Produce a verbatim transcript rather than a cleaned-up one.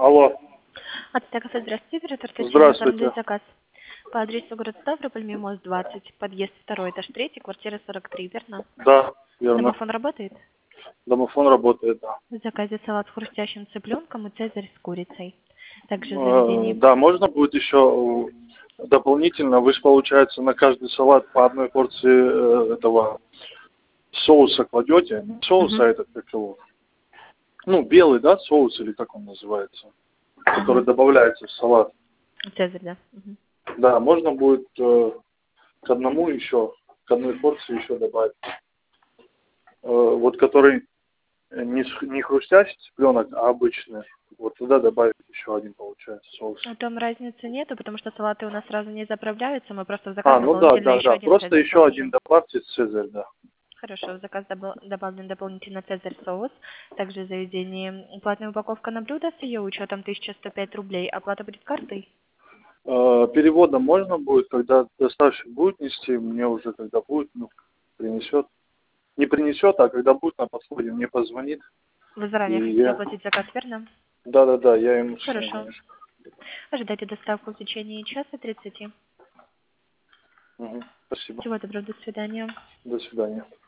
Алло. Ацтека, здравствуйте, оператор Здравствуйте. заказ. По адресу город Ставрополь, Мимоз двадцать, подъезд второй, этаж третий, квартира сорок три, верно? Да, верно. Домофон работает? Домофон работает, да. В заказе салат с хрустящим цыпленком и цезарь с курицей. Также в Э, заведении... Да, можно будет еще э, дополнительно, вы же, получается, на каждый салат по одной порции э, этого соуса кладете. Не соуса, Мгм. а этот, как его, ну, белый, да, соус, или как он называется, который Мгм. добавляется в салат. Цезарь, да. Мгм. Да, можно будет э, к одному еще, к одной порции еще добавить. Э, вот который не, с- не хрустящий цыпленок, а обычный. Вот туда добавить еще один, получается, соус. А там разницы нету, потому что салаты у нас сразу не заправляются, мы просто в заказ А, ну да, дополнительно да, еще да. один Просто цезарь еще один положим. добавьте цезарь, да. Хорошо, в заказ добав- добавлен дополнительно цезарь соус. Также в заведении платная упаковка на блюдо с ее учетом тысяча сто пять рублей. Оплата будет картой? Э, переводом можно будет, когда доставщик будет нести, мне уже когда будет, ну, принесет. Не принесет, а когда будет на подходе, мне позвонит. Вы заранее И хотите я... оплатить заказ, верно? Да, да, да, я ему скину, Хорошо. конечно. Ожидайте доставку в течение часа тридцати. Мгм. Спасибо. Всего доброго, до свидания. До свидания.